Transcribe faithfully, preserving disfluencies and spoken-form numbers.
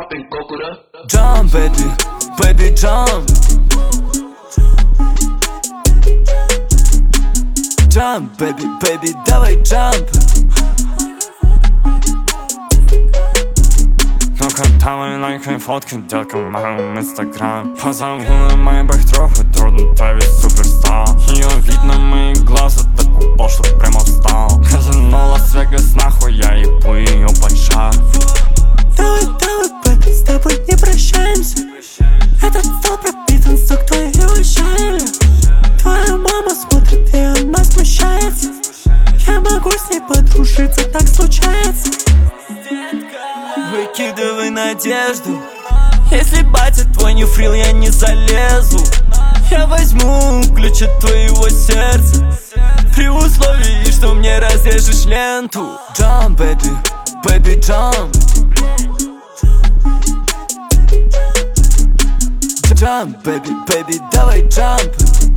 popping kokura. Jump, baby, baby, jump. Jump, baby, baby, давай jump. Ну-ка, давай лайкай фотки, детка, в моем инстаграм. Позову мои бах трохи, трудно, та ведь суперстар. Ее видно, мои глаза, так пошло прямо встал. Казино Лас-Вегас, нахуй, я ебу ее под шар. Давай, давай, baby, с тобой не прощаемся. Этот стол пропитан сок твоего чая. Твоя мама смотрит, и она смущается. Я могу с ней подружиться, так случается. Выкидывай надежду. Если батя твой не фрил, я не залезу. Я возьму ключ от твоего сердца, при условии, что мне разрежешь ленту. Jump, baby, baby, jump. Jump, baby, baby, давай jump.